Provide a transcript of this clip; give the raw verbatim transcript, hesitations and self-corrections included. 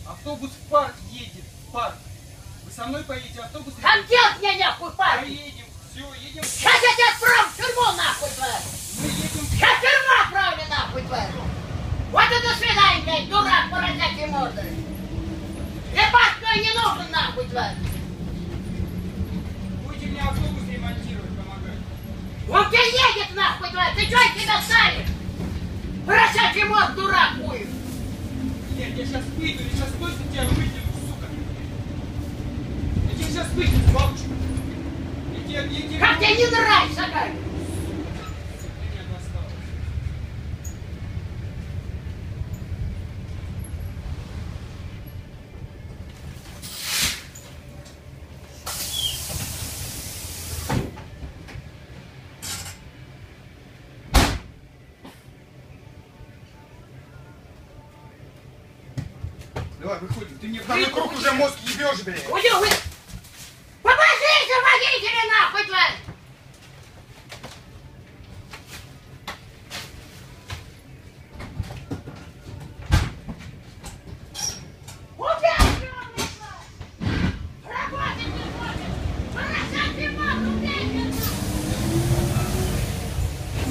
Автобус в парк едет, в парк. Вы со мной поедете, автобус... Там делать мне нахуй, парк! Поедем, все, едем. Сейчас я тебя отправлю в тюрьму, нахуй, тварь! Мы едем... Сейчас в тюрьму отправлю, нахуй, тварь! Вот и до свидания, блядь, дурак, поросячий мордой! Ебать, твой не нужен, нахуй, тварь! Будете мне автобус ремонтировать, помогать. Он тебе едет, нахуй, тварь! Ты что из себя ставишь? Поросячий морд, дурак будешь! Нет, я сейчас выйду, я сейчас точно тебя вытяну, сука. Я тебя сейчас вытяну, бабушка. Я тебя, я тебя... Как тебе не нравится, как? Меня досталось. Давай, выходим. Ты мне в данный круг уже мозг ебешь, блядь. Уйди, уйди!